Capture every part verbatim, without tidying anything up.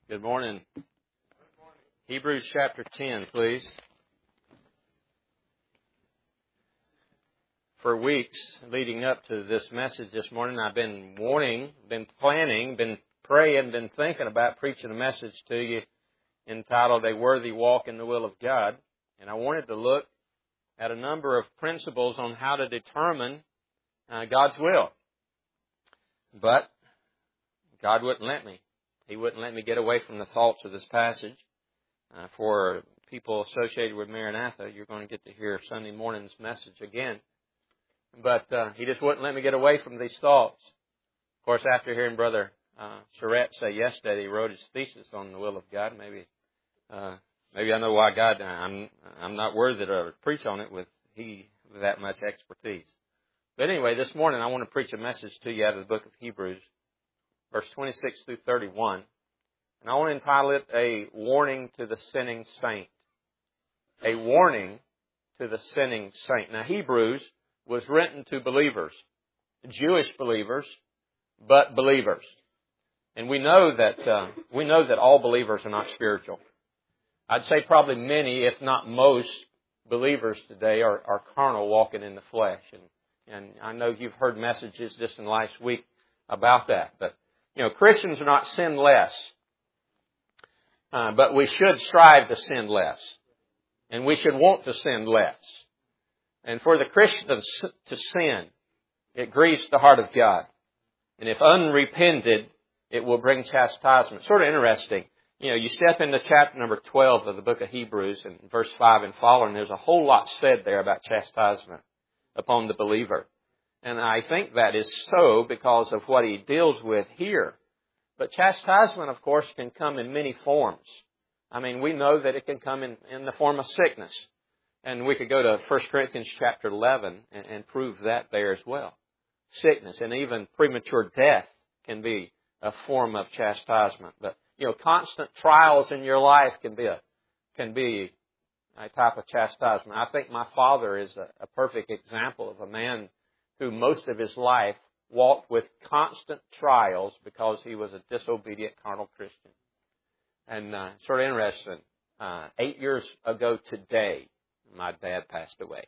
Good morning. Hebrews chapter ten, please. For weeks leading up to this message this morning, I've been wanting, been planning, been praying, been thinking about preaching a message to you entitled A Worthy Walk in the Will of God. And I wanted to look at a number of principles on how to determine uh, God's will. But God wouldn't let me. He wouldn't let me get away from the thoughts of this passage. Uh, for people associated with Maranatha, you're going to get to hear Sunday morning's message again. But uh, he just wouldn't let me get away from these thoughts. Of course, after hearing Brother uh, Charette say yesterday he wrote his thesis on the will of God, maybe uh, maybe I know why God, I'm I'm not worthy to preach on it with he with that much expertise. But anyway, this morning I want to preach a message to you out of the book of Hebrews, verse twenty-six through thirty-one. And I want to entitle it, A Warning to the Sinning Saint. A Warning to the Sinning Saint. Now, Hebrews was written to believers, Jewish believers, but believers. And we know that uh, we know that all believers are not spiritual. I'd say probably many, if not most, believers today are, are carnal, walking in the flesh. And, and I know you've heard messages just in the last week about that. But, you know, Christians are not sinless. Uh, but we should strive to sin less. And we should want to sin less. And for the Christian to sin, it grieves the heart of God. And if unrepented, it will bring chastisement. Sort of interesting. You know, you step into chapter number twelve of the book of Hebrews, and verse five and following, there's a whole lot said there about chastisement upon the believer. And I think that is so because of what he deals with here. But chastisement, of course, can come in many forms. I mean, we know that it can come in, in the form of sickness. And we could go to First Corinthians chapter eleven and, and prove that there as well. Sickness and even premature death can be a form of chastisement. But, you know, constant trials in your life can be a, can be a type of chastisement. I think my father is a, a perfect example of a man who most of his life walked with constant trials because he was a disobedient carnal Christian. And uh, sort of interesting, uh, eight years ago today, my dad passed away.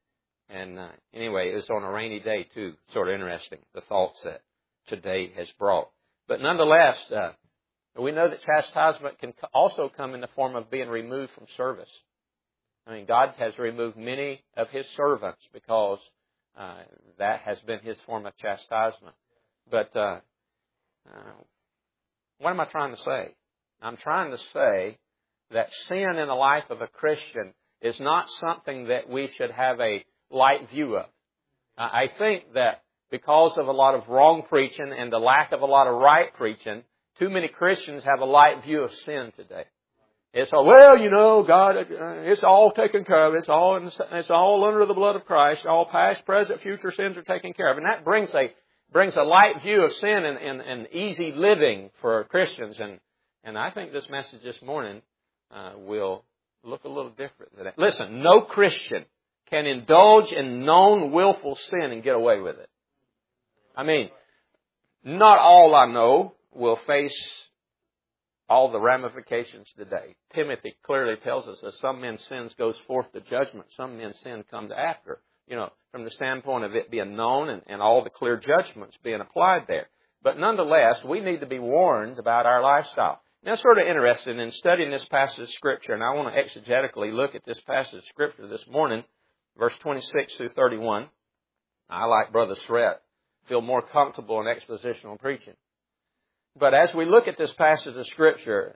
And uh, anyway, it was on a rainy day too. Sort of interesting, the thoughts that today has brought. But nonetheless, uh, we know that chastisement can also come in the form of being removed from service. I mean, God has removed many of His servants because Uh, that has been His form of chastisement. But uh, uh, what am I trying to say? I'm trying to say that sin in the life of a Christian is not something that we should have a light view of. Uh, I think that because of a lot of wrong preaching and the lack of a lot of right preaching, too many Christians have a light view of sin today. It's all, well, you know, God, uh, it's all taken care of. It's all, it's all under the blood of Christ. All past, present, future sins are taken care of. And that brings a, brings a light view of sin and, and, and easy living for Christians. And, and I think this message this morning, uh, will look a little different than that. Listen, no Christian can indulge in known willful sin and get away with it. I mean, not all I know will face all the ramifications today. Timothy clearly tells us that some men's sins goes forth to judgment. Some men's sin come to after. You know, from the standpoint of it being known and, and all the clear judgments being applied there. But nonetheless, we need to be warned about our lifestyle. Now, it's sort of interesting in studying this passage of Scripture, and I want to exegetically look at this passage of Scripture this morning, verse twenty-six through thirty-one. I, like Brother Srett, feel more comfortable in expositional preaching. But as we look at this passage of Scripture,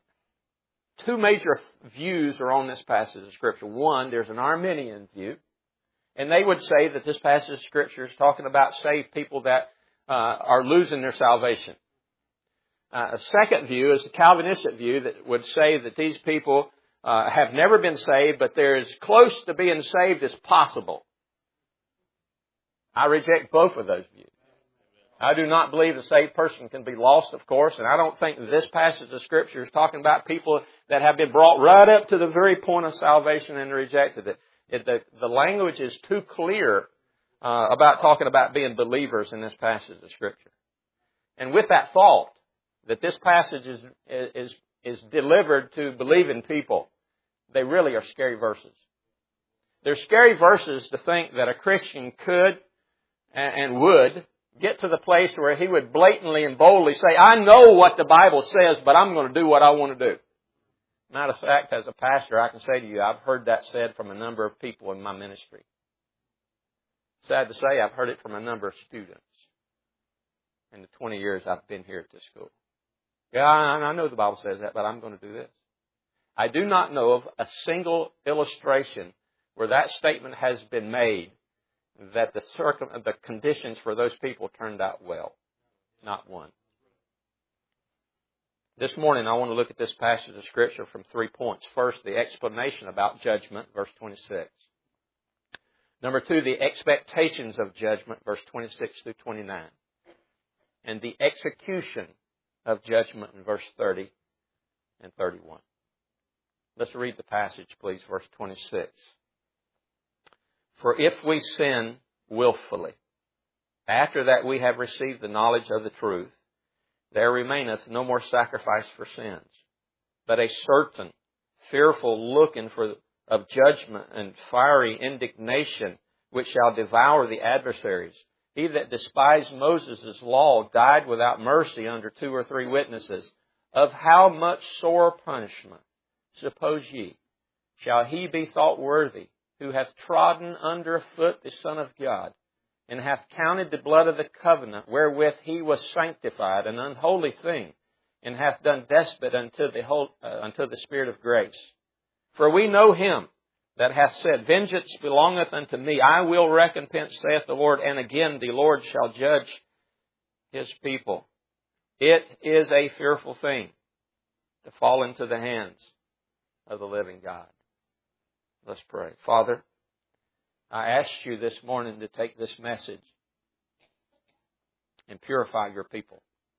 two major views are on this passage of Scripture. One, there's an Arminian view, and they would say that this passage of Scripture is talking about saved people that uh, are losing their salvation. Uh, a second view is the Calvinistic view that would say that these people uh, have never been saved, but they're as close to being saved as possible. I reject both of those views. I do not believe a saved person can be lost, of course, and I don't think that this passage of Scripture is talking about people that have been brought right up to the very point of salvation and rejected it. it the, the language is too clear uh, about talking about being believers in this passage of Scripture. And with that thought, that this passage is, is, is delivered to believing people, they really are scary verses. They're scary verses to think that a Christian could and would get to the place where he would blatantly and boldly say, I know what the Bible says, but I'm going to do what I want to do. Matter of fact, as a pastor, I can say to you, I've heard that said from a number of people in my ministry. Sad to say, I've heard it from a number of students in the twenty years I've been here at this school. Yeah, I know the Bible says that, but I'm going to do this. I do not know of a single illustration where that statement has been made that the circum- the conditions for those people turned out well. Not one. This morning I want to look at this passage of Scripture from three points. First, the explanation about judgment, verse twenty-six. Number two, the expectations of judgment, verse twenty-six through twenty-nine. And the execution of judgment in verse thirty and thirty-one. Let's read the passage, please, verse twenty-six. For if we sin willfully, after that we have received the knowledge of the truth, there remaineth no more sacrifice for sins, but a certain fearful looking for of judgment and fiery indignation, which shall devour the adversaries. He that despised Moses' law died without mercy under two or three witnesses. Of how much sore punishment, suppose ye, shall he be thought worthy, who hath trodden under foot the Son of God, and hath counted the blood of the covenant wherewith he was sanctified an unholy thing, and hath done despite unto the whole, uh, unto the Spirit of grace? For we know him that hath said, Vengeance belongeth unto me, I will recompense, saith the Lord, and again the Lord shall judge his people. It is a fearful thing to fall into the hands of the living God. Let's pray. Father, I ask you this morning to take this message and purify your people.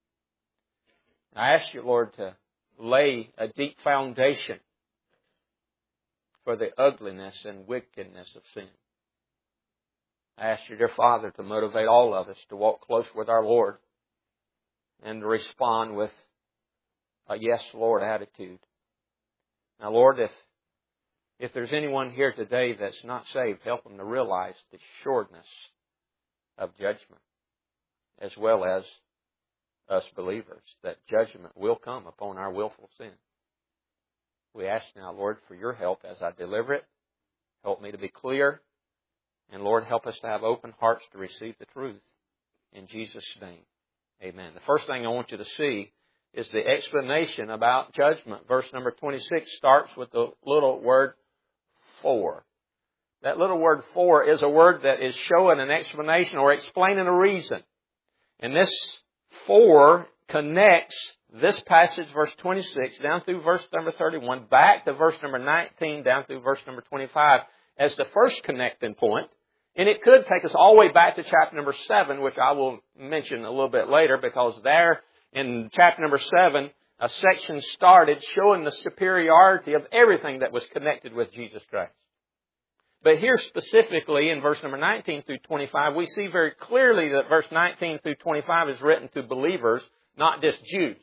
I ask you, Lord, to lay a deep foundation for the ugliness and wickedness of sin. I ask you, dear Father, to motivate all of us to walk close with our Lord and to respond with a yes, Lord attitude. Now, Lord, if If there's anyone here today that's not saved, help them to realize the sureness of judgment, as well as us believers, that judgment will come upon our willful sin. We ask now, Lord, for your help as I deliver it. Help me to be clear. And Lord, help us to have open hearts to receive the truth. In Jesus' name, amen. The first thing I want you to see is the explanation about judgment. Verse number twenty-six starts with the little word for. That little word for is a word that is showing an explanation or explaining a reason. And this for connects this passage, verse twenty-six, down through verse number thirty-one, back to verse number nineteen, down through verse number twenty-five, as the first connecting point. And it could take us all the way back to chapter number seven, which I will mention a little bit later, because there in chapter number seven, a section started showing the superiority of everything that was connected with Jesus Christ. But here specifically in verse number nineteen through twenty-five, we see very clearly that verse nineteen through twenty-five is written to believers, not just Jews.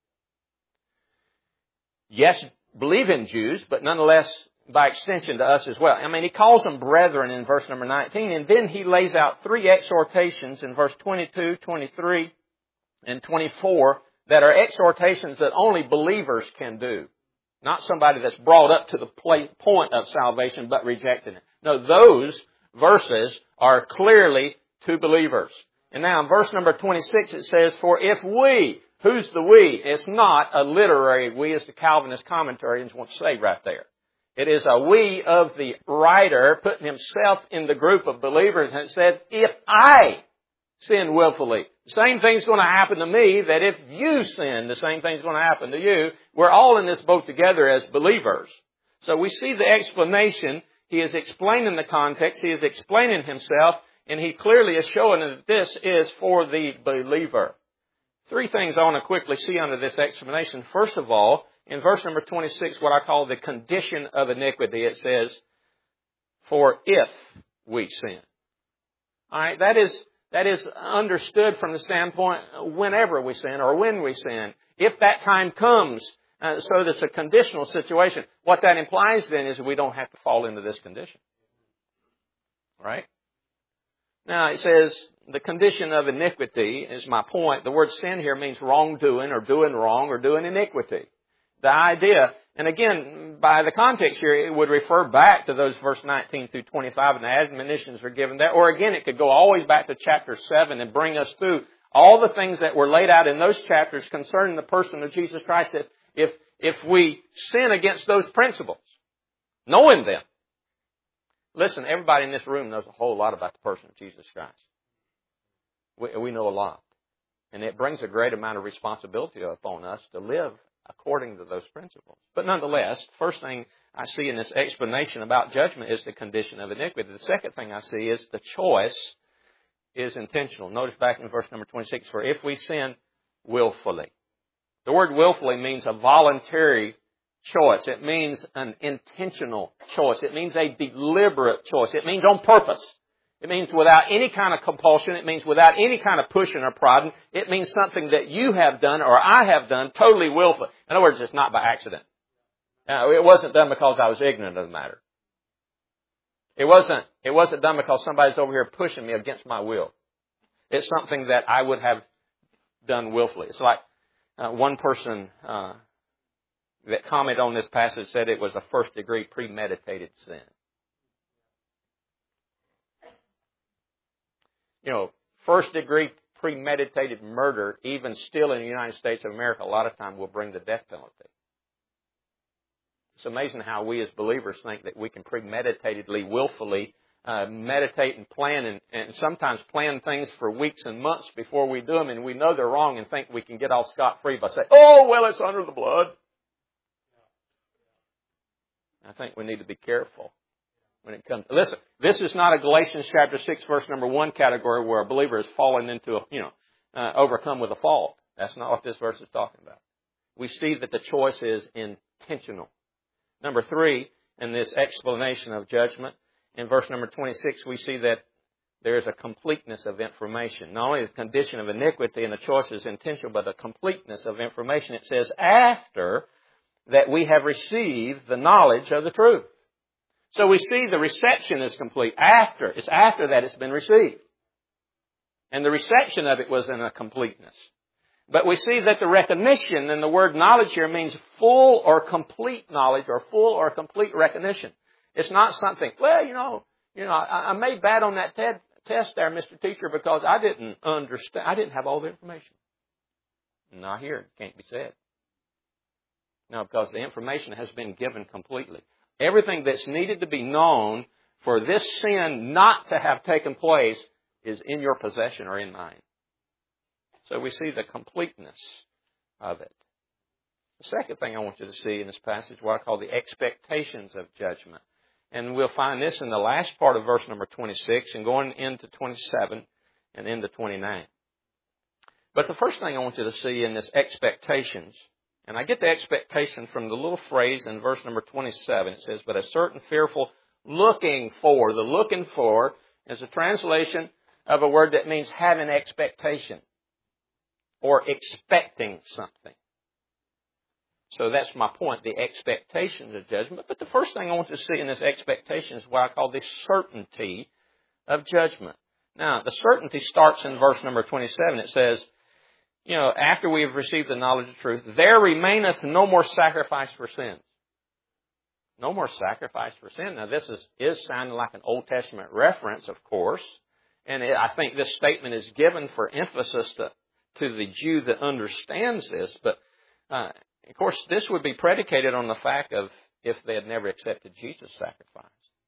Yes, believing Jews, but nonetheless by extension to us as well. I mean, he calls them brethren in verse number nineteen, and then he lays out three exhortations in verse twenty-two, twenty-three, and twenty-four that are exhortations that only believers can do. Not somebody that's brought up to the point of salvation but rejecting it. No, those verses are clearly to believers. And now in verse number twenty-six it says, For if we, who's the we? It's not a literary we as the Calvinist commentarians want to say right there. It is a we of the writer putting himself in the group of believers, and it says, if I sin willfully, the same thing's going to happen to me, that if you sin, the same thing's going to happen to you. We're all in this boat together as believers. So we see the explanation. He is explaining the context. He is explaining himself, and he clearly is showing that this is for the believer. Three things I want to quickly see under this explanation. First of all, in verse number twenty-six, what I call the condition of iniquity, it says, for if we sin. All right, that is That is understood from the standpoint whenever we sin or when we sin. If that time comes, uh, so that's a conditional situation. What that implies then is we don't have to fall into this condition. Right? Now it says the condition of iniquity is my point. The word sin here means wrongdoing or doing wrong or doing iniquity. The idea, and again, by the context here, it would refer back to those verse nineteen through twenty-five, and the admonitions are given there. Or again, it could go always back to chapter seven and bring us through all the things that were laid out in those chapters concerning the person of Jesus Christ. If, if, if we sin against those principles, knowing them. Listen, everybody in this room knows a whole lot about the person of Jesus Christ. We, we know a lot. And it brings a great amount of responsibility upon us to live according to those principles. But nonetheless, first thing I see in this explanation about judgment is the condition of iniquity. The second thing I see is the choice is intentional. Notice back in verse number twenty-six, for if we sin willfully. The word willfully means a voluntary choice. It means an intentional choice. It means a deliberate choice. It means on purpose. It means without any kind of compulsion. It means without any kind of pushing or prodding. It means something that you have done or I have done totally willfully. In other words, it's not by accident. Uh, it wasn't done because I was ignorant of the matter. It wasn't, it wasn't done because somebody's over here pushing me against my will. It's something that I would have done willfully. It's like uh, one person uh, that commented on this passage said it was a first degree premeditated sin. You know, first degree premeditated murder, even still in the United States of America, a lot of time will bring the death penalty. It's amazing how we as believers think that we can premeditatedly, willfully uh, meditate and plan and, and sometimes plan things for weeks and months before we do them, and we know they're wrong and think we can get off scot-free by saying, oh, well, it's under the blood. I think we need to be careful when it comes. Listen, this is not a Galatians chapter six, verse number one category where a believer has fallen into a, you know, uh, overcome with a fault. That's not what this verse is talking about. We see that the choice is intentional. Number three, in this explanation of judgment, in verse number twenty-six, we see that there is a completeness of information. Not only the condition of iniquity and the choice is intentional, but a completeness of information. It says, after that we have received the knowledge of the truth. So we see the reception is complete after. It's after that it's been received. And the reception of it was in a completeness. But we see that the recognition, and the word knowledge here means full or complete knowledge or full or complete recognition. It's not something, well, you know, you know, I, I made bad on that te- test there, Mister Teacher, because I didn't understand, I didn't have all the information. Not here. It can't be said. No, because the information has been given completely. Everything that's needed to be known for this sin not to have taken place is in your possession or in mine. So we see the completeness of it. The second thing I want you to see in this passage, what I call the expectations of judgment. And we'll find this in the last part of verse number twenty-six and going into twenty-seven and into twenty-nine. But the first thing I want you to see in this expectations, and I get the expectation from the little phrase in verse number twenty-seven. It says, but a certain fearful looking for. The looking for is a translation of a word that means having expectation or expecting something. So that's my point, the expectations of judgment. But the first thing I want you to see in this expectation is what I call the certainty of judgment. Now, the certainty starts in verse number twenty-seven. It says, you know, after we have received the knowledge of truth, there remaineth no more sacrifice for sins. No more sacrifice for sin. Now, this is, is sounding like an Old Testament reference, of course. And it, I think this statement is given for emphasis to, to the Jew that understands this. But, uh, of course, this would be predicated on the fact of if they had never accepted Jesus' sacrifice.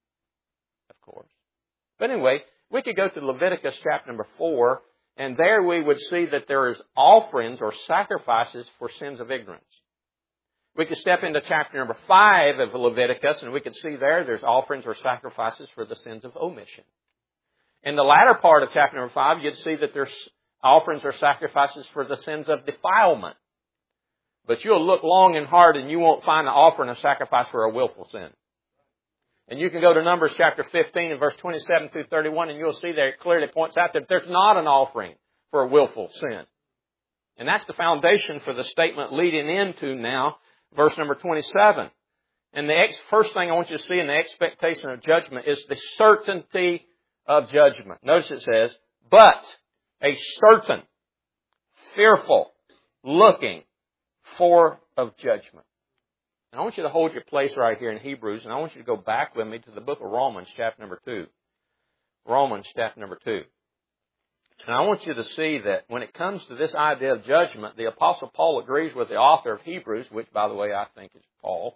Of course. But anyway, we could go to Leviticus chapter number four. And there we would see that there is offerings or sacrifices for sins of ignorance. We could step into chapter number five of Leviticus, and we could see there there's offerings or sacrifices for the sins of omission. In the latter part of chapter number five, you'd see that there's offerings or sacrifices for the sins of defilement. But you'll look long and hard and you won't find an offering or sacrifice for a willful sin. And you can go to Numbers chapter fifteen and verse twenty-seven through thirty-one, and you'll see there it clearly points out that there's not an offering for a willful sin. And that's the foundation for the statement leading into now, verse number twenty-seven. And the ex- first thing I want you to see in the expectation of judgment is the certainty of judgment. Notice it says, but a certain, fearful, looking for of judgment. And I want you to hold your place right here in Hebrews, and I want you to go back with me to the book of Romans, chapter number two. Romans, chapter number two. And I want you to see that when it comes to this idea of judgment, the Apostle Paul agrees with the author of Hebrews, which, by the way, I think is Paul.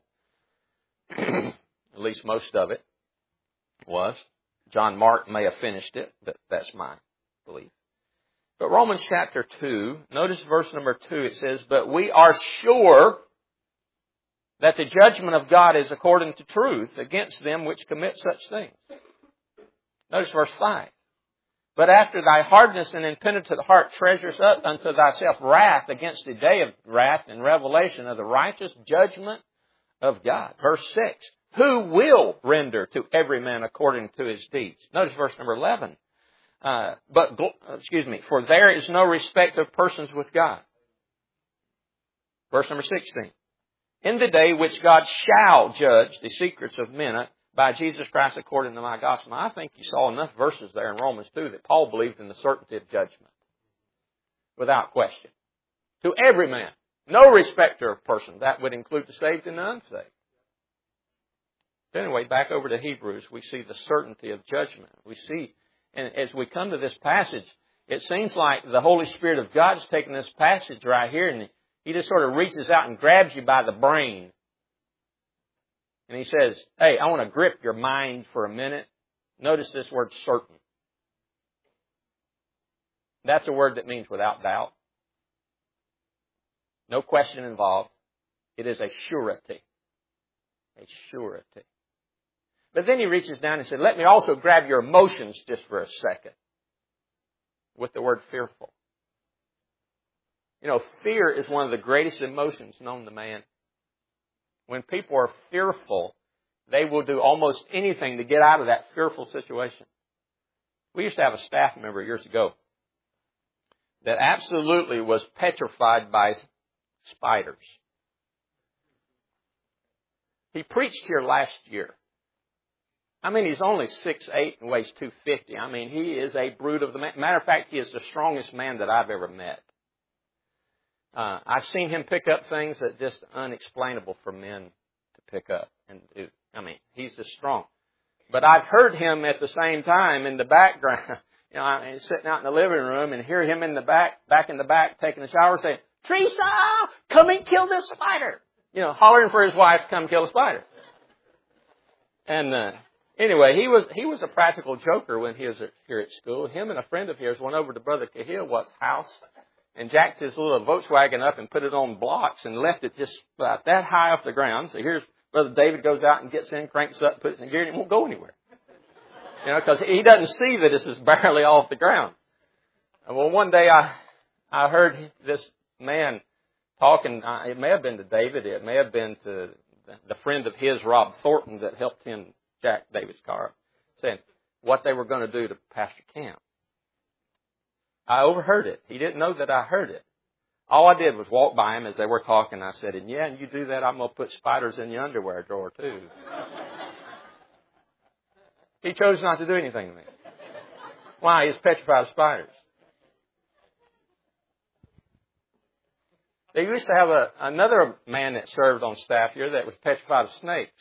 At least most of it was. John Mark may have finished it, but that's my belief. But Romans chapter two, notice verse number two, it says, but we are sure that the judgment of God is according to truth against them which commit such things. Notice verse five. But after thy hardness and impenitent heart treasures up unto thyself wrath against the day of wrath and revelation of the righteous judgment of God. Verse six. Who will render to every man according to his deeds? Notice verse number eleven. Uh, but, excuse me, for there is no respect of persons with God. Verse number sixteen. In the day which God shall judge the secrets of men by Jesus Christ according to my gospel. I think you saw enough verses there in Romans two that Paul believed in the certainty of judgment. Without question. To every man. No respecter of person. That would include the saved and the unsaved. But anyway, back over to Hebrews, we see the certainty of judgment. We see, and as we come to this passage, it seems like the Holy Spirit of God is taking this passage right here and He just sort of reaches out and grabs you by the brain. And He says, hey, I want to grip your mind for a minute. Notice this word certain. That's a word that means without doubt. No question involved. It is a surety. A surety. But then He reaches down and said, let me also grab your emotions just for a second. With the word fearful. You know, fear is one of the greatest emotions known to man. When people are fearful, they will do almost anything to get out of that fearful situation. We used to have a staff member years ago that absolutely was petrified by spiders. He preached here last year. I mean, he's only six eight and weighs two fifty. I mean, he is a brute of the man. Matter of fact, he is the strongest man that I've ever met. Uh, I've seen him pick up things that just unexplainable for men to pick up and do. I mean, he's just strong. But I've heard him at the same time in the background. You know, I'm sitting out in the living room and hear him in the back, back in the back, taking a shower, saying, "Teresa, come and kill this spider." You know, hollering for his wife to come kill the spider. And uh, anyway, he was he was a practical joker when he was at, here at school. Him and a friend of his went over to Brother Cahill-Watt's house and jacked his little Volkswagen up and put it on blocks and left it just about that high off the ground. So here's Brother David goes out and gets in, cranks up, puts it in gear, and it won't go anywhere. You know, because he doesn't see that this is barely off the ground. And well, one day I I heard this man talking. Uh, it may have been to David. It may have been to the friend of his, Rob Thornton, that helped him jack David's car up, saying what they were going to do to Pastor Camp. I overheard it. He didn't know that I heard it. All I did was walk by him as they were talking. I said, and yeah, and you do that, I'm going to put spiders in your underwear drawer too. He chose not to do anything to me. Why? He's petrified of spiders. They used to have a, another man that served on staff here that was petrified of snakes.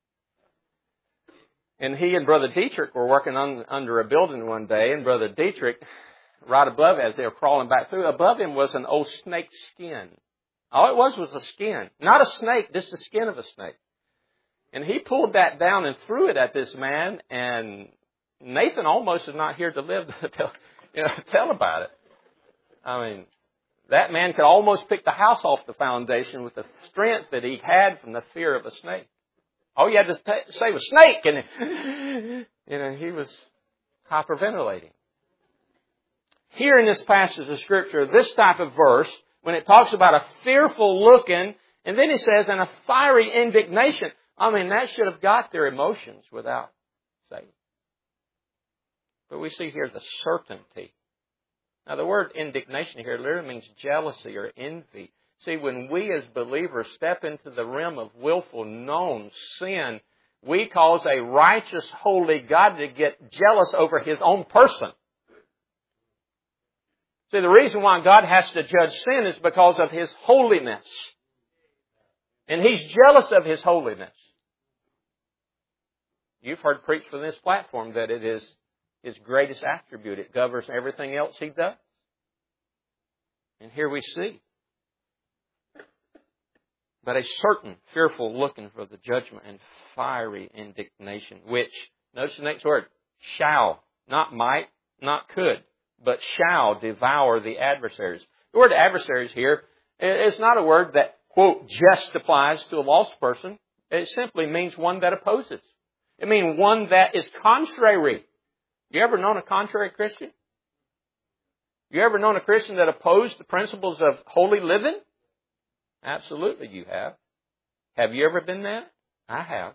And he and Brother Dietrich were working on, under a building one day, and Brother Dietrich, right above, as they were crawling back through, above him was an old snake skin. All it was was a skin. Not a snake, just the skin of a snake. And he pulled that down and threw it at this man, and Nathan almost is not here to live to tell, you know, tell about it. I mean, that man could almost pick the house off the foundation with the strength that he had from the fear of a snake. All you had to t- say was snake, and you know, he was hyperventilating. Here in this passage of Scripture, this type of verse, when it talks about a fearful looking, and then it says, and a fiery indignation, I mean, that should have got their emotions without saying. But we see here the certainty. Now, the word indignation here literally means jealousy or envy. See, when we as believers step into the realm of willful, known sin, we cause a righteous, holy God to get jealous over His own person. See, the reason why God has to judge sin is because of His holiness. And He's jealous of His holiness. You've heard preached from this platform that it is His greatest attribute. It governs everything else He does. And here we see. But a certain fearful looking for the judgment and fiery indignation, which, notice the next word, shall, not might, not could, but shall devour the adversaries. The word adversaries here is not a word that, quote, just applies to a lost person. It simply means one that opposes. It means one that is contrary. You ever known a contrary Christian? You ever known a Christian that opposed the principles of holy living? Absolutely you have. Have you ever been that? I have.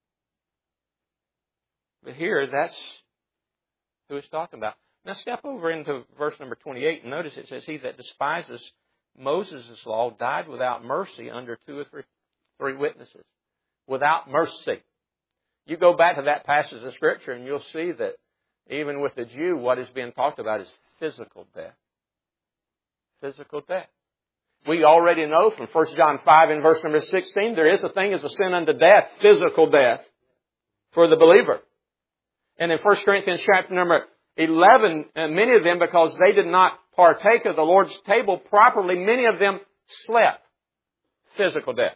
But here, that's who it's talking about. Now step over into verse number twenty-eight and notice it says, He that despises Moses' law died without mercy under two or three, three witnesses. Without mercy. You go back to that passage of Scripture and you'll see that even with the Jew, what is being talked about is physical death. Physical death. We already know from First John five and verse number sixteen, there is a thing as a sin unto death, physical death, for the believer. And in First Corinthians chapter number eleven, many of them, because they did not partake of the Lord's table properly, many of them slept. Physical death.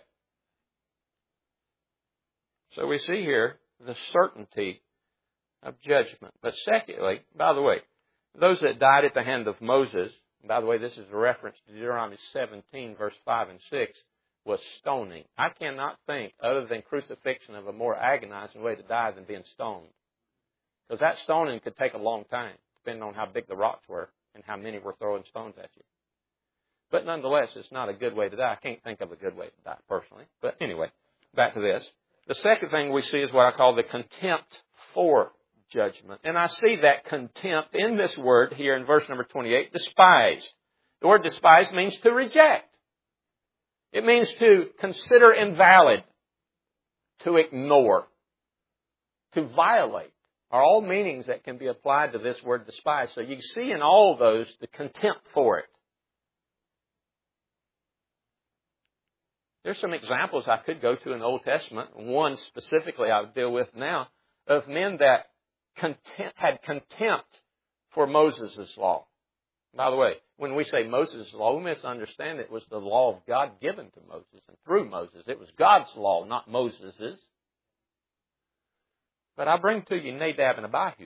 So we see here the certainty of judgment. But secondly, by the way, those that died at the hand of Moses, by the way, this is a reference to Deuteronomy seventeen, verse five and six, was stoning. I cannot think, other than crucifixion, of a more agonizing way to die than being stoned. Because that stoning could take a long time, depending on how big the rocks were and how many were throwing stones at you. But nonetheless, it's not a good way to die. I can't think of a good way to die, personally. But anyway, back to this. The second thing we see is what I call the contempt for judgment. And I see that contempt in this word here in verse number twenty-eight, despised. The word despised means to reject. It means to consider invalid, to ignore, to violate, are all meanings that can be applied to this word despise. So you see in all of those the contempt for it. There's some examples I could go to in the Old Testament. One specifically I would deal with now, of men that contempt, had contempt for Moses' law. By the way, when we say Moses' law, we misunderstand it was the law of God given to Moses and through Moses. It was God's law, not Moses'. But I bring to you Nadab and Abihu,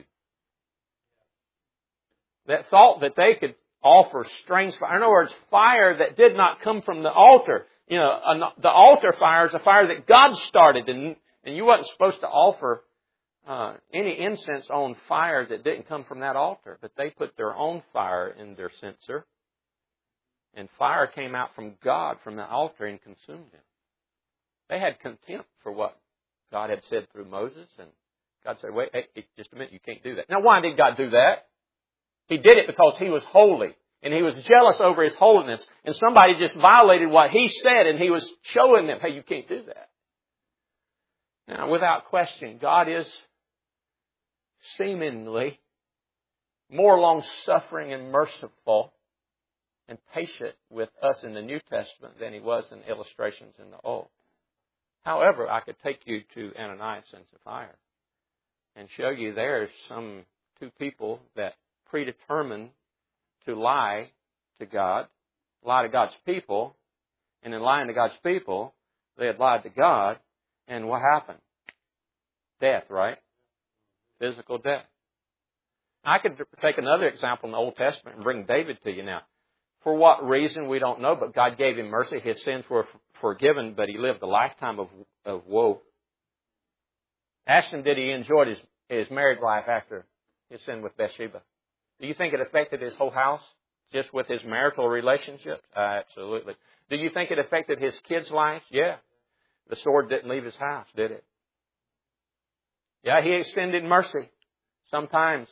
that thought that they could offer strange fire. In other words, fire that did not come from the altar. You know, the altar fire is a fire that God started, and, and you wasn't supposed to offer uh, any incense on fire that didn't come from that altar. But they put their own fire in their censer, and fire came out from God from the altar and consumed them. They had contempt for what God had said through Moses, and God said, wait, hey, just a minute, you can't do that. Now, why did God do that? He did it because He was holy. And He was jealous over His holiness. And somebody just violated what He said, and He was showing them, hey, you can't do that. Now, without question, God is seemingly more long-suffering and merciful and patient with us in the New Testament than He was in illustrations in the Old. However, I could take you to Ananias and Sapphira and show you there's some two people that predetermined to lie to God, lie to God's people, and in lying to God's people, they had lied to God, and what happened? Death, right? Physical death. I could take another example in the Old Testament and bring David to you now. For what reason, we don't know, but God gave him mercy. His sins were forgiven, but he lived a lifetime of, of woe. Ask him, did he enjoy his, his married life after his sin with Bathsheba? Do you think it affected his whole house just with his marital relationships? Uh, absolutely. Do you think it affected his kids' lives? Yeah. The sword didn't leave his house, did it? Yeah, he extended mercy. Sometimes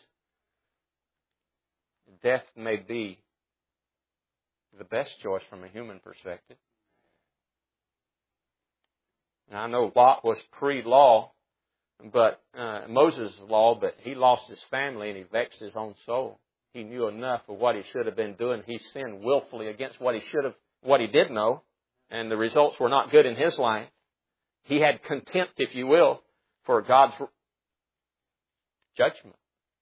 death may be the best choice from a human perspective. And I know Lot was pre-law, but uh, Moses' law, but he lost his family and he vexed his own soul. He knew enough of what he should have been doing. He sinned willfully against what he should have, what he did know, and the results were not good in his life. He had contempt, if you will, for God's judgment.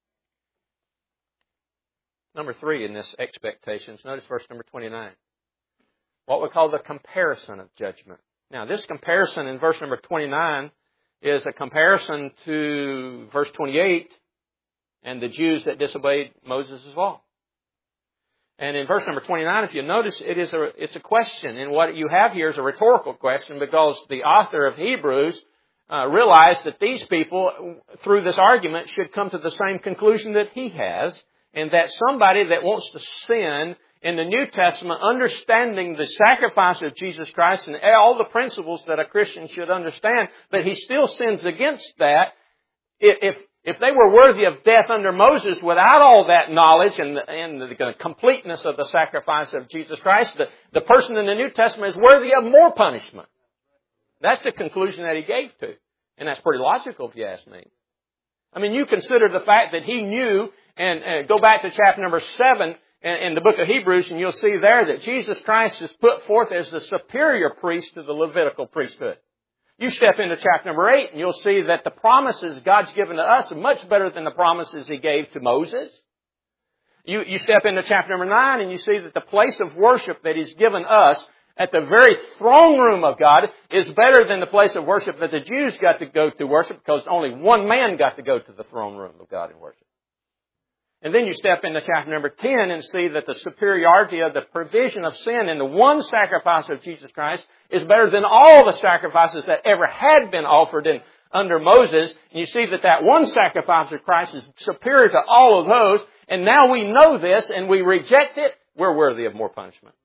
Number three in this expectations, notice verse number twenty-nine. What we call the comparison of judgment. Now, this comparison in verse number twenty-nine is a comparison to verse twenty-eight and the Jews that disobeyed Moses' law. And in verse number twenty-nine, if you notice, it is a, it's a question. And what you have here is a rhetorical question because the author of Hebrews uh, realized that these people, through this argument, should come to the same conclusion that he has, and that somebody that wants to sin in the New Testament, understanding the sacrifice of Jesus Christ and all the principles that a Christian should understand, but he still sins against that. If if they were worthy of death under Moses without all that knowledge and the, and the completeness of the sacrifice of Jesus Christ, the, the person in the New Testament is worthy of more punishment. That's the conclusion that he gave to. And that's pretty logical if you ask me. I mean, you consider the fact that he knew, and, and go back to chapter number seven, in the book of Hebrews, and you'll see there that Jesus Christ is put forth as the superior priest to the Levitical priesthood. You step into chapter number eight, and you'll see that the promises God's given to us are much better than the promises He gave to Moses. You, you step into chapter number nine, and you see that the place of worship that He's given us at the very throne room of God is better than the place of worship that the Jews got to go to worship, because only one man got to go to the throne room of God and worship. And then you step into chapter number ten and see that the superiority of the provision of sin in the one sacrifice of Jesus Christ is better than all the sacrifices that ever had been offered in, under Moses. And you see that that one sacrifice of Christ is superior to all of those. And now we know this and we reject it. We're worthy of more punishment.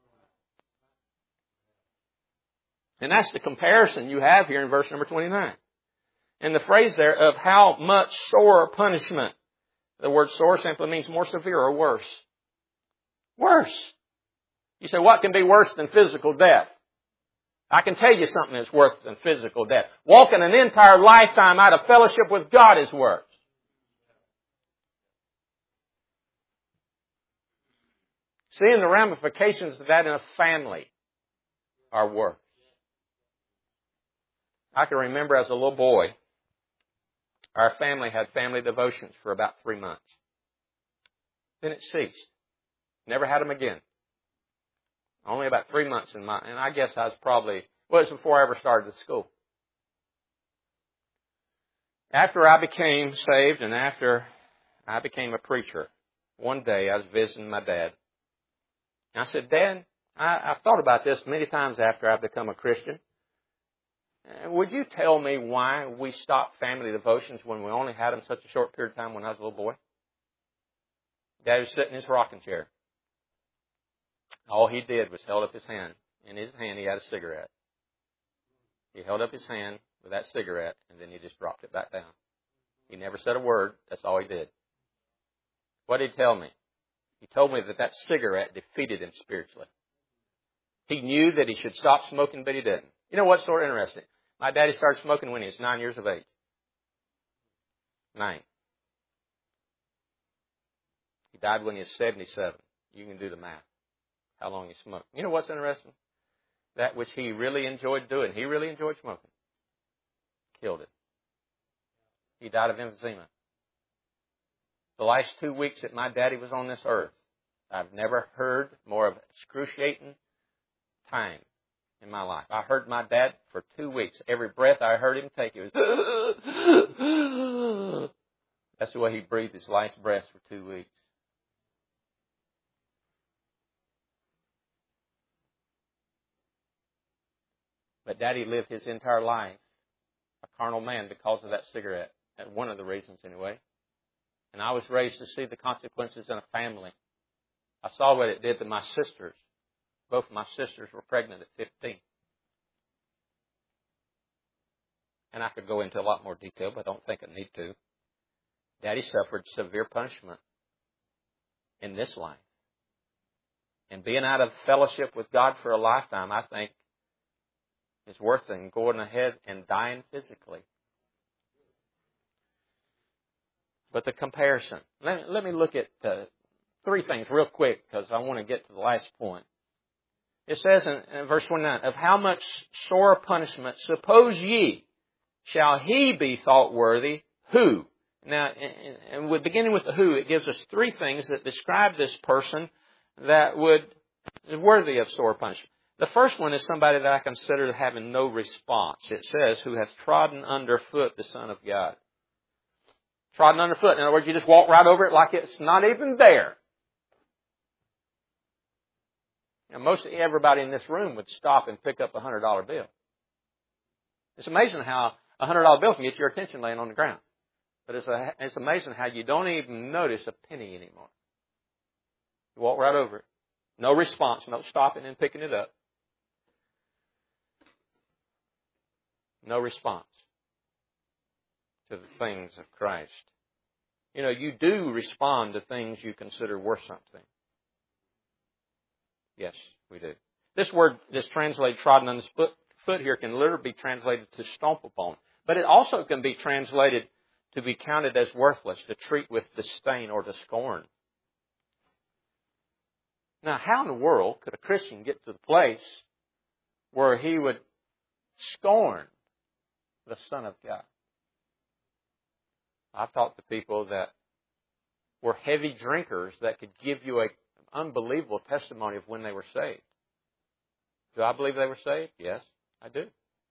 And that's the comparison you have here in verse number twenty-nine. And the phrase there of how much sore punishment. The word sore simply means more severe or worse. Worse. You say, what can be worse than physical death? I can tell you something that's worse than physical death. Walking an entire lifetime out of fellowship with God is worse. Seeing the ramifications of that in a family are worse. I can remember as a little boy, our family had family devotions for about three months. Then it ceased. Never had them again. Only about three months in my, and I guess I was probably, well, it was before I ever started the school. After I became saved and after I became a preacher, one day I was visiting my dad. And I said, Dad, I, I've thought about this many times after I've become a Christian. Would you tell me why we stopped family devotions when we only had them such a short period of time when I was a little boy? Dad was sitting in his rocking chair. All he did was held up his hand. In his hand, he had a cigarette. He held up his hand with that cigarette, and then he just dropped it back down. He never said a word. That's all he did. What did he tell me? He told me that that cigarette defeated him spiritually. He knew that he should stop smoking, but he didn't. You know what's sort of interesting? My daddy started smoking when he was nine years of age. Nine. He died when he was seventy-seven. You can do the math. How long he smoked. You know what's interesting? That which he really enjoyed doing. He really enjoyed smoking. Killed it. He died of emphysema. The last two weeks that my daddy was on this earth, I've never heard more of excruciating time in my life. I heard my dad for two weeks. Every breath I heard him take, it was... That's the way he breathed his last breath for two weeks. But Daddy lived his entire life a carnal man because of that cigarette. That's one of the reasons anyway. And I was raised to see the consequences in a family. I saw what it did to my sisters. Both of my sisters were pregnant at fifteen. and I could go into a lot more detail, but I don't think I need to. Daddy suffered severe punishment in this life. And being out of fellowship with God for a lifetime, I think, is worse than going ahead and dying physically. But the comparison. Let, let me look at uh, three things real quick because I want to get to the last point. It says in, in verse twenty-nine, of how much sore punishment, suppose ye, shall he be thought worthy? Who? Now, and we're beginning with the who. It gives us three things that describe this person that would is worthy of sore punishment. The first one is somebody that I consider having no response. It says, who hath trodden underfoot the Son of God. Trodden underfoot. In other words, you just walk right over it like it's not even there. Now, most everybody in this room would stop and pick up a one hundred dollar bill. It's amazing how a one hundred dollar bill can get your attention laying on the ground. But it's, a, it's amazing how you don't even notice a penny anymore. You walk right over it. No response, no stopping and picking it up. No response to the things of Christ. You know, you do respond to things you consider worth something. Yes, we do. This word, this translated trodden on the foot, foot here can literally be translated to stomp upon. But it also can be translated to be counted as worthless, to treat with disdain or to scorn. Now, how in the world could a Christian get to the place where he would scorn the Son of God? I've talked to people that were heavy drinkers that could give you an unbelievable testimony of when they were saved. Do I believe they were saved? Yes, I do.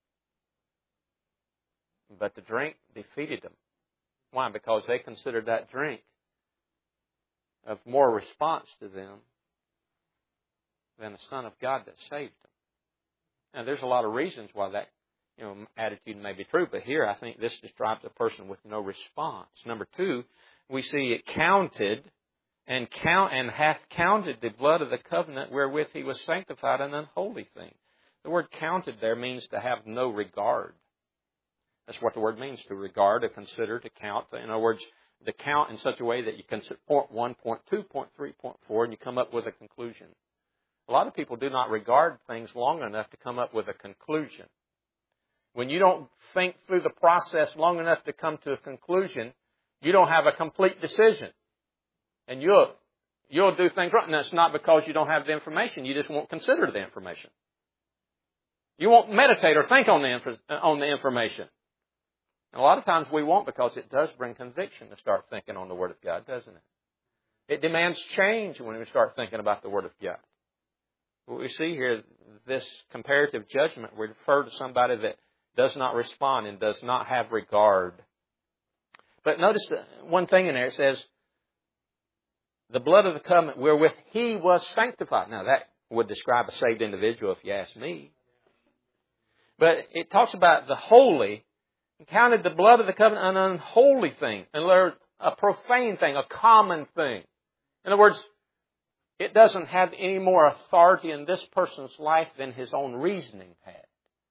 But the drink defeated them. Why? Because they considered that drink of more response to them than the Son of God that saved them. Now, there's a lot of reasons why that you know attitude may be true, but here I think this describes a person with no response. Number two, we see it counted and count and hath counted the blood of the covenant wherewith he was sanctified an unholy thing. The word counted there means to have no regard. That's what the word means, to regard, to consider, to count. In other words, to count in such a way that you consider point one, point two, point three, point four, and you come up with a conclusion. A lot of people do not regard things long enough to come up with a conclusion. When you don't think through the process long enough to come to a conclusion, you don't have a complete decision. And you'll, you'll do things wrong. And that's not because you don't have the information. You just won't consider the information. You won't meditate or think on the, on the information. And a lot of times we won't, because it does bring conviction to start thinking on the Word of God, doesn't it? It demands change when we start thinking about the Word of God. What we see here, this comparative judgment, we refer to somebody that does not respond and does not have regard. But notice one thing in there. It says, the blood of the covenant wherewith he was sanctified. Now that would describe a saved individual if you ask me. But it talks about the holy, and counted the blood of the covenant an unholy thing. In other words, a profane thing, a common thing. In other words, it doesn't have any more authority in this person's life than his own reasoning had.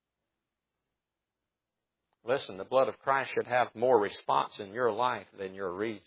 Listen, the blood of Christ should have more response in your life than your reasoning.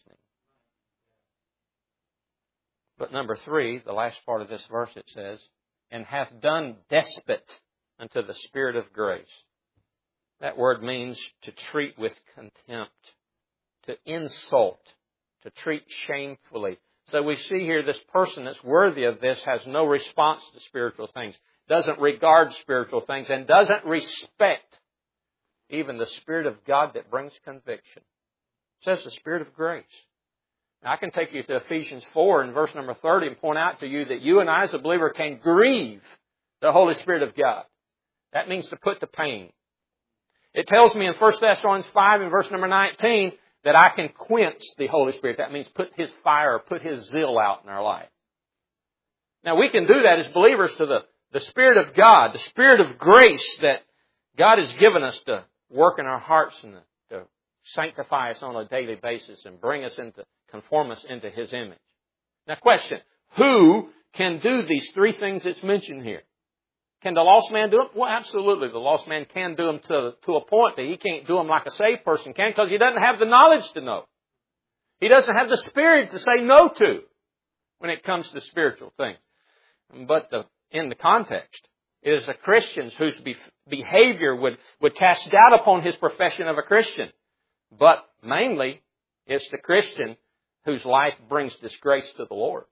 But number three, the last part of this verse, it says, and hath done despite unto the Spirit of grace. That word means to treat with contempt, to insult, to treat shamefully. So we see here this person that's worthy of this has no response to spiritual things, doesn't regard spiritual things, and doesn't respect even the Spirit of God that brings conviction. It says the Spirit of grace. Now, I can take you to Ephesians four and verse number thirty and point out to you that you and I as a believer can grieve the Holy Spirit of God. That means to put to pain. It tells me in First Thessalonians five and verse number nineteen that I can quench the Holy Spirit. That means put His fire, put His zeal out in our life. Now we can do that as believers to the, the Spirit of God, the Spirit of grace that God has given us to work in our hearts and to sanctify us on a daily basis and bring us into, conform us into His image. Now question, who can do these three things that's mentioned here? Can the lost man do them? Well, absolutely. The lost man can do them to, to a point, but he can't do them like a saved person can because he doesn't have the knowledge to know. He doesn't have the Spirit to say no to when it comes to spiritual things. But the, in the context, it is the Christians whose be, behavior would, would cast doubt upon his profession of a Christian. But mainly, it's the Christian whose life brings disgrace to the Lord.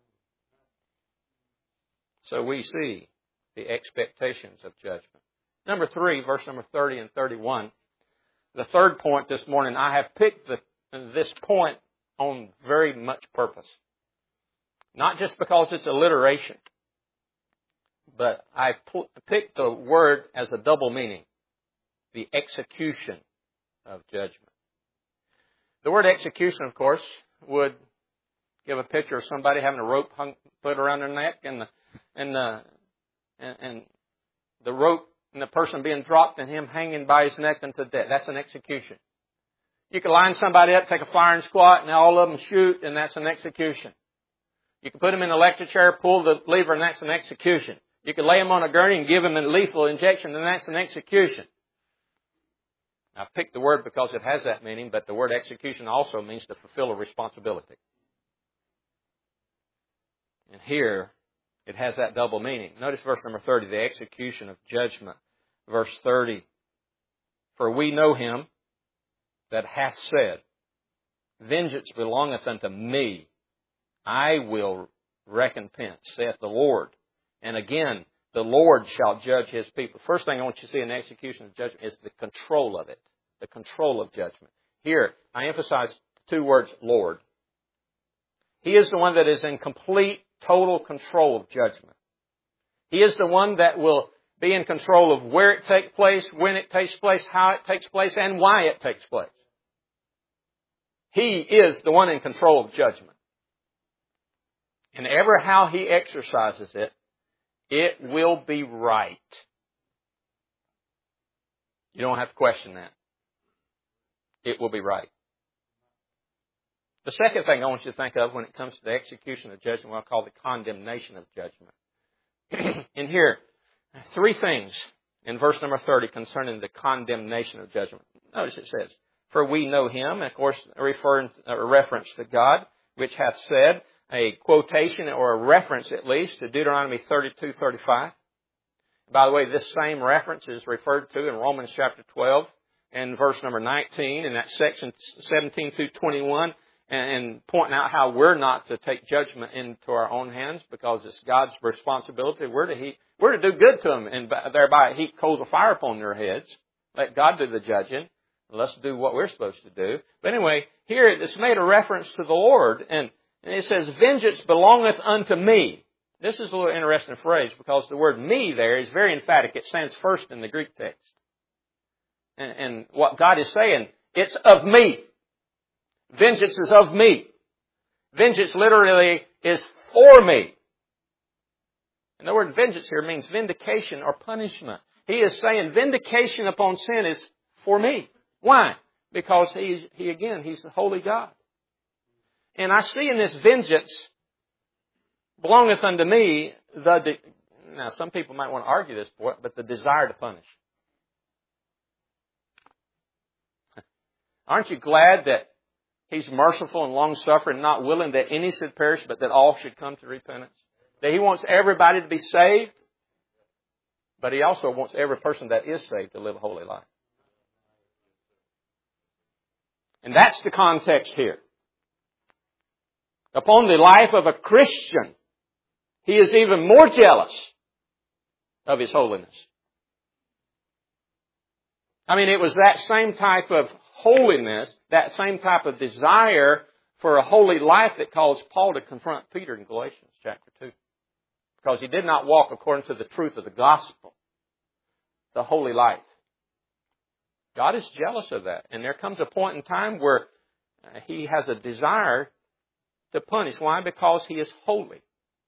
So we see the expectations of judgment. Number three, verse number thirty and thirty-one. The third point this morning, I have picked the, this point on very much purpose. Not just because it's alliteration, but I picked the word as a double meaning. The execution of judgment. The word execution, of course, would give a picture of somebody having a rope hung, put around their neck and the, and the, and, and the rope and the person being dropped and him hanging by his neck unto death. That's an execution. You can line somebody up, take a firing squad, and all of them shoot, and that's an execution. You can put them in an electric chair, pull the lever, and that's an execution. You can lay them on a gurney and give them a lethal injection, and that's an execution. I picked the word because it has that meaning, but the word execution also means to fulfill a responsibility. And here, it has that double meaning. Notice verse number thirty, the execution of judgment. Verse thirty, for we know him that hath said, vengeance belongeth unto me. I will recompense, saith the Lord. And again, the Lord shall judge his people. First thing I want you to see in the execution of judgment is the control of it. The control of judgment. Here, I emphasize the two words, Lord. He is the one that is in complete, total control of judgment. He is the one that will be in control of where it takes place, when it takes place, how it takes place, and why it takes place. He is the one in control of judgment. And ever how he exercises it, it will be right. You don't have to question that. It will be right. The second thing I want you to think of when it comes to the execution of judgment, what I call the condemnation of judgment. In here, three things in verse number thirty concerning the condemnation of judgment. Notice it says, for we know him, and of course referring a reference to God, which hath said, a quotation or a reference at least to Deuteronomy thirty-two thirty-five. By the way, this same reference is referred to in Romans chapter twelve and verse number nineteen, in that section seventeen through twenty-one, and pointing out how we're not to take judgment into our own hands because it's God's responsibility. We're to, he, we're to do good to them and thereby heap coals of fire upon their heads. Let God do the judging. Let's do what we're supposed to do. But anyway, here it's made a reference to the Lord, and And it says, vengeance belongeth unto me. This is a little interesting phrase because the word me there is very emphatic. It stands first in the Greek text. And, and what God is saying, it's of me. Vengeance is of me. Vengeance literally is for me. And the word vengeance here means vindication or punishment. He is saying vindication upon sin is for me. Why? Because he's, he again, he's the holy God. And I see in this vengeance belongeth unto me, the, de- now some people might want to argue this point, but the desire to punish. Aren't you glad that he's merciful and long-suffering, not willing that any should perish, but that all should come to repentance? That he wants everybody to be saved, but he also wants every person that is saved to live a holy life. And that's the context here. Upon the life of a Christian, he is even more jealous of his holiness. I mean, it was that same type of holiness, that same type of desire for a holy life that caused Paul to confront Peter in Galatians chapter two. Because he did not walk according to the truth of the gospel, the holy life. God is jealous of that. And there comes a point in time where he has a desire to punish. Why? Because he is holy.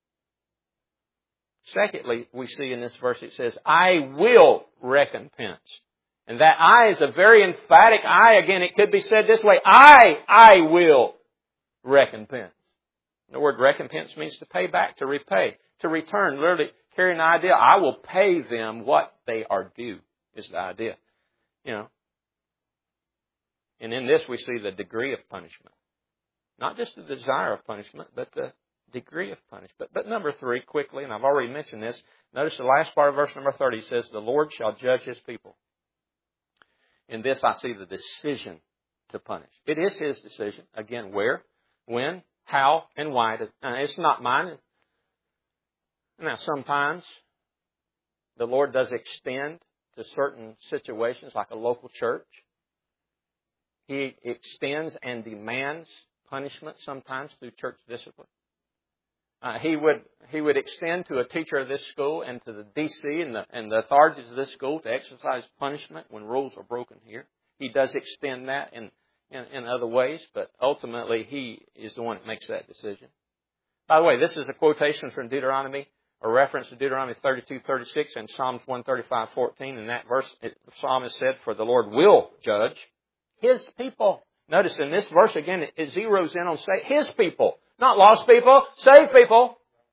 Secondly, we see in this verse it says, I will recompense. And that I is a very emphatic I. Again, it could be said this way, I, I will recompense. The word recompense means to pay back, to repay, to return. Literally carrying the idea, I will pay them what they are due, is the idea. You know. And in this we see the degree of punishment. Not just the desire of punishment, but the degree of punishment. But number three, quickly, and I've already mentioned this, notice the last part of verse number thirty says, the Lord shall judge His people. In this I see the decision to punish. It is His decision. Again, where, when, how, and why. Uh, it's not mine. Now, sometimes the Lord does extend to certain situations, like a local church. He extends and demands punishment sometimes through church discipline. Uh, he would he would extend to a teacher of this school and to the D C and the and the authorities of this school to exercise punishment when rules are broken here. He does extend that in, in, in other ways, but ultimately He is the one that makes that decision. By the way, this is a quotation from Deuteronomy, a reference to Deuteronomy thirty-two thirty-six and Psalms one thirty-five fourteen. In that verse, it, the psalmist said, for the Lord will judge His people. Notice in this verse again, it, it zeroes in on say, His people. Not lost people, saved people.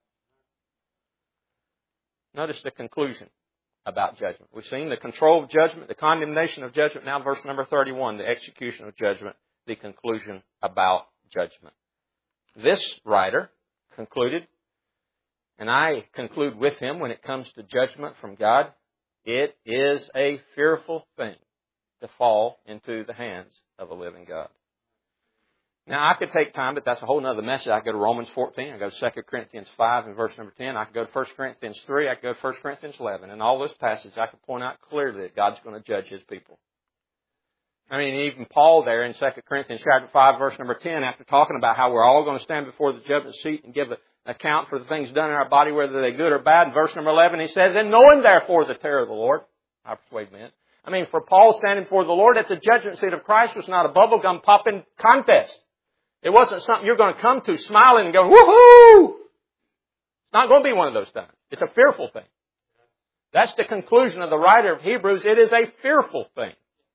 Notice the conclusion about judgment. We've seen the control of judgment, the condemnation of judgment. Now verse number thirty-one, the execution of judgment, the conclusion about judgment. This writer concluded, and I conclude with him when it comes to judgment from God, it is a fearful thing to fall into the hands of a living God. Now, I could take time, but that's a whole other message. I could go to Romans fourteen. I could go to Second Corinthians five and verse number ten. I could go to First Corinthians three. I could go to First Corinthians eleven. In all those passages, I could point out clearly that God's going to judge His people. I mean, even Paul there in Second Corinthians chapter five, verse number ten, after talking about how we're all going to stand before the judgment seat and give an account for the things done in our body, whether they're good or bad, in verse number eleven, he says, and knowing therefore the terror of the Lord, I persuade men. I mean, for Paul standing before the Lord at the judgment seat of Christ was not a bubblegum popping contest. It wasn't something you're going to come to smiling and going, woohoo! It's not going to be one of those times. It's a fearful thing. That's the conclusion of the writer of Hebrews. It is a fearful thing.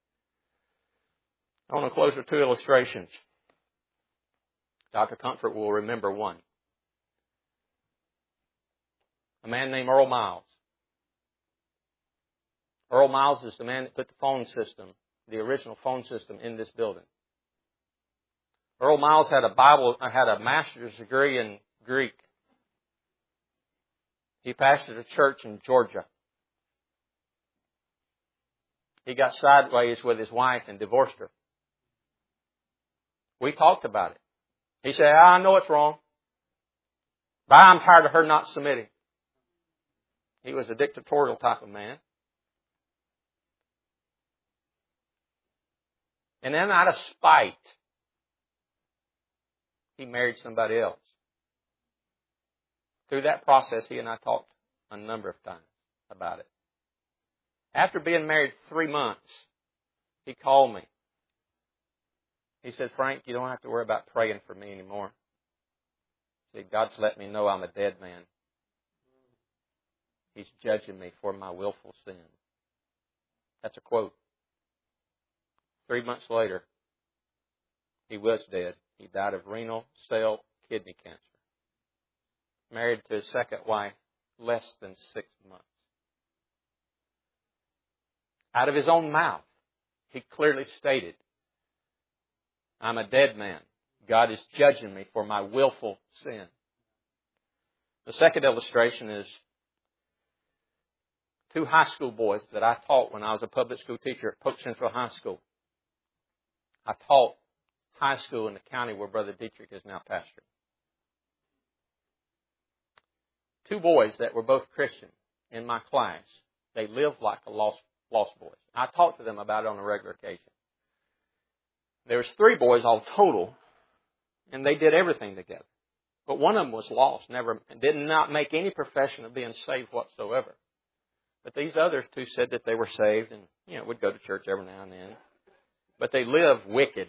I want to close with two illustrations. Doctor Comfort will remember one. A man named Earl Miles. Earl Miles is the man that put the phone system, the original phone system, in this building. Earl Miles had a Bible, had a master's degree in Greek. He pastored a church in Georgia. He got sideways with his wife and divorced her. We talked about it. He said, I know it's wrong, but I'm tired of her not submitting. He was a dictatorial type of man. And then out of spite, he married somebody else. Through that process, he and I talked a number of times about it. After being married three months, he called me. He said, Frank, you don't have to worry about praying for me anymore. He said, God's let me know I'm a dead man. He's judging me for my willful sin. That's a quote. Three months later, he was dead. He died of renal cell kidney cancer. Married to his second wife less than six months. Out of his own mouth, he clearly stated, I'm a dead man. God is judging me for my willful sin. The second illustration is two high school boys that I taught when I was a public school teacher at Polk Central High School. I taught high school in the county where Brother Dietrich is now pastoring. Two boys that were both Christian in my class. They lived like a lost, lost boys. I talked to them about it on a regular occasion. There was three boys all total, and they did everything together. But one of them was lost, never did not make any profession of being saved whatsoever. But these other two said that they were saved and, you know, would go to church every now and then. But they lived wicked.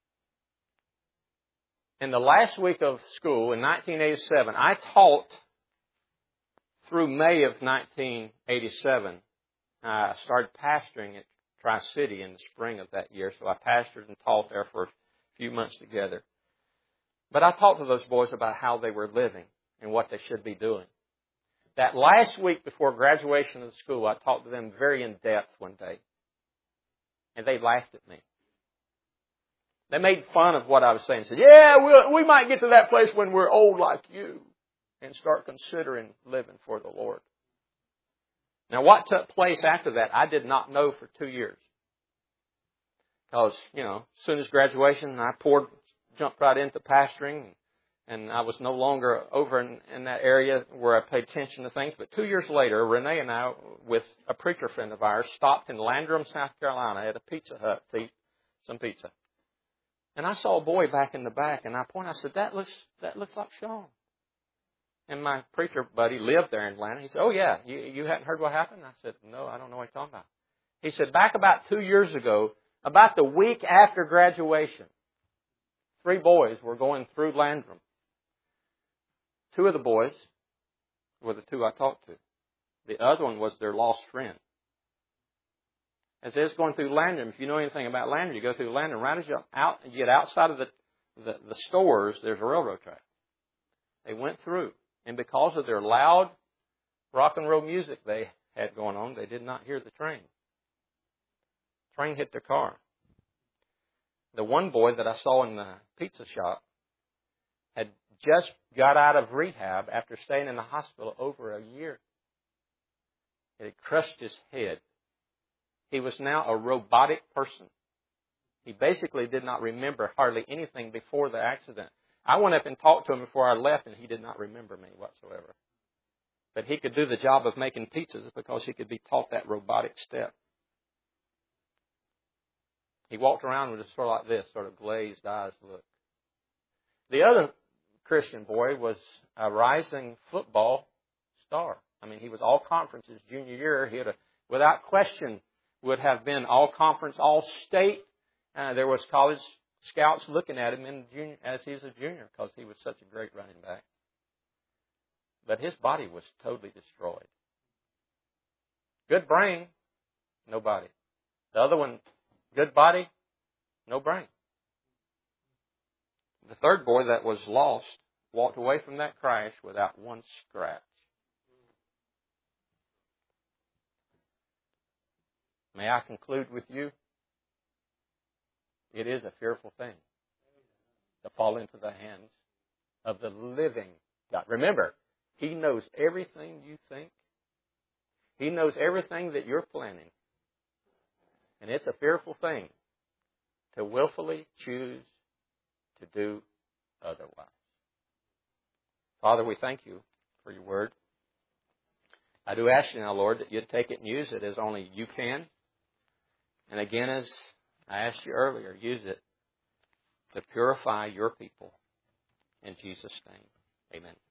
In the last week of school in nineteen eighty-seven, I taught through May of nineteen eighty-seven. I started pastoring at Tri-City in the spring of that year, so I pastored and taught there for a few months together. But I talked to those boys about how they were living and what they should be doing. That last week before graduation of the school, I talked to them very in depth one day. And they laughed at me. They made fun of what I was saying. Said, yeah, we'll, we might get to that place when we're old like you and start considering living for the Lord. Now, what took place after that, I did not know for two years. Because, you know, as soon as graduation, I poured, jumped right into pastoring. And I was no longer over in, in that area where I paid attention to things. But two years later, Renee and I, with a preacher friend of ours, stopped in Landrum, South Carolina at a Pizza Hut to eat some pizza. And I saw a boy back in the back, and I pointed, I said, that looks that looks like Sean. And my preacher buddy lived there in Atlanta. He said, oh, yeah, you, you hadn't heard what happened? I said, no, I don't know what you're talking about. He said, back about two years ago, about the week after graduation, three boys were going through Landrum. Two of the boys were the two I talked to. The other one was their lost friend. As they was going through Landrum, if you know anything about Landrum, you go through Landrum, right as you out, you get outside of the, the, the stores, there's a railroad track. They went through. And because of their loud rock and roll music they had going on, they did not hear the train. The train hit their car. The one boy that I saw in the pizza shop had just got out of rehab after staying in the hospital over a year. It had crushed his head. He was now a robotic person. He basically did not remember hardly anything before the accident. I went up and talked to him before I left, and he did not remember me whatsoever. But he could do the job of making pizzas because he could be taught that robotic step. He walked around with just sort of like this, sort of glazed eyes look. The other Christian boy was a rising football star. I mean, he was all conferences junior year. He had, a, without question, would have been all conference, all state. Uh, there was college scouts looking at him in junior, as he was a junior because he was such a great running back. But his body was totally destroyed. Good brain, no body. The other one, good body, no brain. The third boy that was lost walked away from that crash without one scratch. May I conclude with you? It is a fearful thing to fall into the hands of the living God. Remember, He knows everything you think. He knows everything that you're planning. And it's a fearful thing to willfully choose to do otherwise. Father, we thank you for your word. I do ask you now, Lord, that you'd take it and use it as only you can. And again, as I asked you earlier, use it to purify your people. In Jesus' name, amen.